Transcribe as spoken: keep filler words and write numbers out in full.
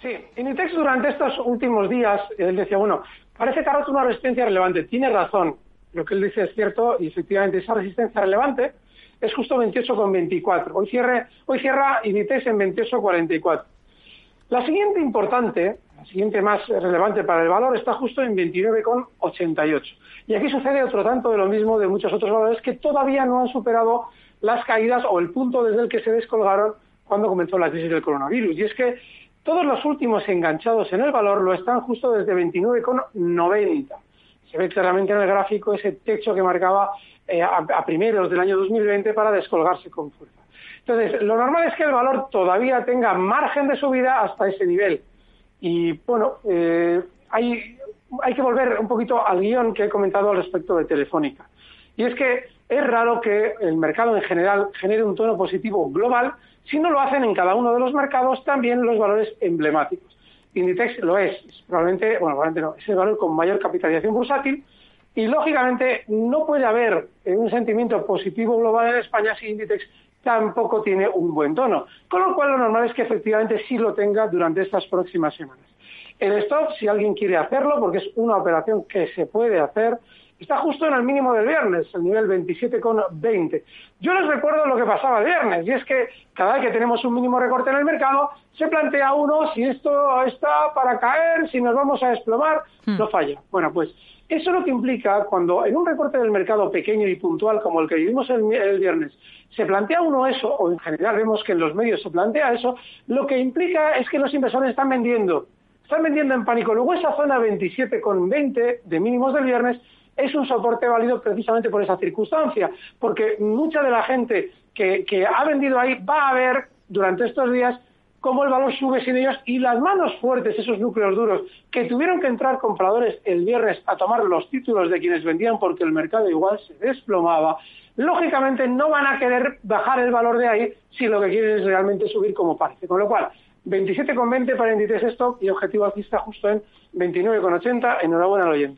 Sí, Inditex durante estos últimos días, él decía, bueno, parece que ha roto una resistencia relevante. Tiene razón, lo que él dice es cierto, y efectivamente esa resistencia relevante es justo veintiocho coma veinticuatro. Hoy, cierre, hoy cierra Inditex en veintiocho coma cuarenta y cuatro. La siguiente importante, la siguiente más relevante para el valor, está justo en veintinueve coma ochenta y ocho. Y aquí sucede otro tanto de lo mismo de muchos otros valores que todavía no han superado las caídas o el punto desde el que se descolgaron cuando comenzó la crisis del coronavirus. Y es que todos los últimos enganchados en el valor lo están justo desde veintinueve coma noventa. Se ve claramente en el gráfico ese techo que marcaba eh, a, a primeros del año dos mil veinte para descolgarse con fuerza. Entonces, lo normal es que el valor todavía tenga margen de subida hasta ese nivel. Y, bueno, eh, hay, hay que volver un poquito al guión que he comentado al respecto de Telefónica. Y es que es raro que el mercado en general genere un tono positivo global si no lo hacen en cada uno de los mercados también los valores emblemáticos. Inditex lo es, es probablemente, bueno, probablemente no, es el valor con mayor capitalización bursátil y, lógicamente, no puede haber un sentimiento positivo global en España si Inditex tampoco tiene un buen tono, con lo cual lo normal es que efectivamente sí lo tenga durante estas próximas semanas. El stop, si alguien quiere hacerlo, porque es una operación que se puede hacer, está justo en el mínimo del viernes, el nivel veintisiete coma veinte. Yo les recuerdo lo que pasaba el viernes, y es que cada vez que tenemos un mínimo recorte en el mercado, se plantea uno si esto está para caer, si nos vamos a desplomar, hmm. no falla. Bueno, pues eso lo que implica cuando en un recorte del mercado pequeño y puntual como el que vivimos el, el viernes, se plantea uno eso, o en general vemos que en los medios se plantea eso, lo que implica es que los inversores están vendiendo, están vendiendo en pánico. Luego esa zona veintisiete coma veinte de mínimos del viernes es un soporte válido precisamente por esa circunstancia, porque mucha de la gente que, que ha vendido ahí va a ver durante estos días cómo el valor sube sin ellos y las manos fuertes, esos núcleos duros, que tuvieron que entrar compradores el viernes a tomar los títulos de quienes vendían porque el mercado igual se desplomaba, lógicamente no van a querer bajar el valor de ahí si lo que quieren es realmente subir como parece. Con lo cual, veintisiete coma veinte para Inditex Stock y objetivo alcista justo en veintinueve coma ochenta. Enhorabuena al oyente.